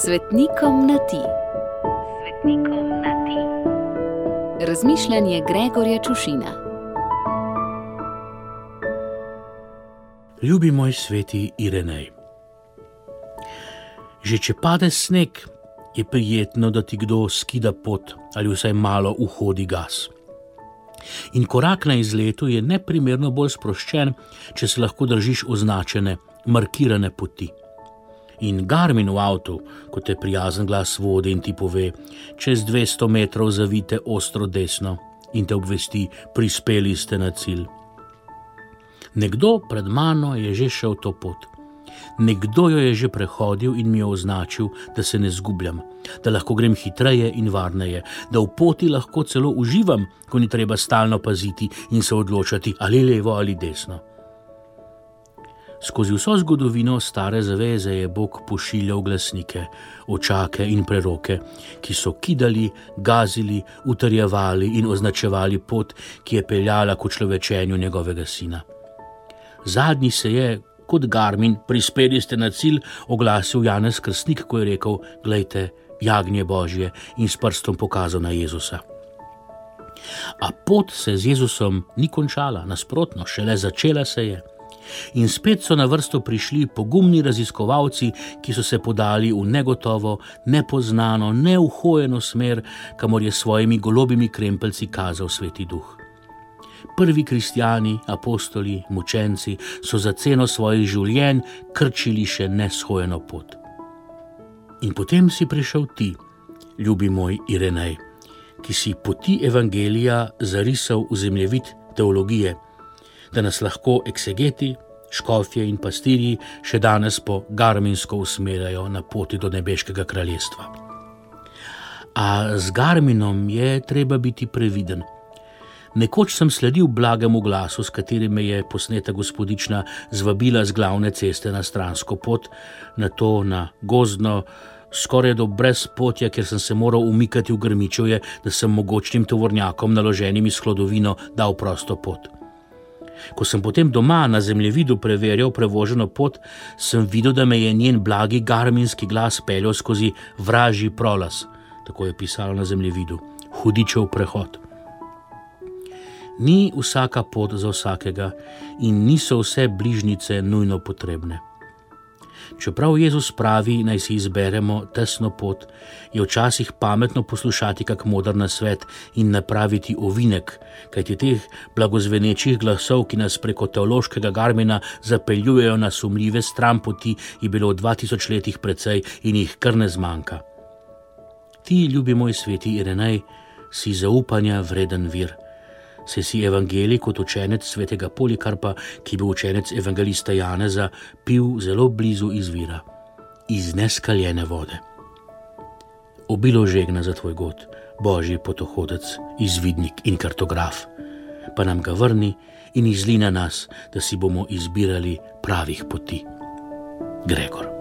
Svetnikom na ti. Svetnikom na ti. Razmišljanje Gregorja Čušina. Ljubi moj sveti Irenej. Že če pade sneg, je prijetno, da ti kdo skida pot ali vsaj malo uhodi gas. In korak na izletu je neprimerno bolj sproščen, če se lahko držiš označene, markirane poti. In Garmin v avtu, ko te prijazen glas vodi in ti pove, čez 200 metrov zavite ostro desno in te obvesti, prispeli ste na cilj. Nekdo pred mano je že šel to pot. Nekdo jo je že prehodil in mi jo označil, da se ne zgubljam, da lahko grem hitreje in varneje, da v poti lahko celo uživam, ko ni treba stalno paziti in se odločati ali levo ali desno. Skozi vso zgodovino stare zaveze je Bog pošiljal glasnike, očake in preroke, ki so kidali, gazili, utrjevali in označevali pot, ki je peljala k učlovečenju njegovega sina. Zadnji se je, kot Garmin, prispeli ste na cilj, oglasil Janez Krstnik, ko je rekel, glejte, jagnje Božje, in s prstom pokazal na Jezusa. A pot se z Jezusom ni končala, nasprotno, šele začela se je. In spet so na vrsto prišli pogumni raziskovalci, ki so se podali v negotovo, nepoznano, neuhojeno smer, kamor je svojimi golobimi krempeljci kazal Sveti Duh. Prvi kristjani, apostoli, mučenci so za ceno svojih življenj krčili še neshojeno pot. In potem si prišel ti, ljubi moj Irenej, ki si poti evangelija zarisal v zemljevid teologije, da nas lahko eksegeti, škofje in pastirji še danes po garminsko usmerjajo na poti do nebeškega kraljestva. A z Garminom je treba biti previden. Nekoč sem sledil blagemu glasu, s katerim me je posneta gospodična zvabila z glavne ceste na stransko pot, nato na gozdno, skoraj do brezpotja, kjer sem se moral umikati v grmičevje, da sem mogočnim tovornjakom naloženim iz hlodovino dal prosto pot. Ko sem potem doma na zemljevidu preverjal prevoženo pot, sem videl, da me je njen blagi garminski glas peljal skozi vražji prolaz, tako je pisalo na zemljevidu, hudičev prehod. Ni vsaka pot za vsakega in niso vse bližnjice nujno potrebne. Čeprav Jezus pravi, naj si izberemo tesno pot, je včasih pametno poslušati kak moder nasvet in napraviti ovinek, kajti teh blagozvenečih glasov, ki nas preko teološkega Garmina zapeljujejo na sumljive stranpoti, je bilo v 2000 letih precej in jih kar ne zmanjka. Ti, ljubi moj sveti Irenej, si zaupanja vreden vir. Se si evangelij kot učenec svetega Polikarpa, ki bil učenec evangelista Janeza, pil zelo blizu izvira, iz neskaljene vode. Obilo žegna za tvoj god, Božji potohodec, izvidnik in kartograf, pa nam ga vrni in izli na nas, da si bomo izbirali pravih poti. Gregor.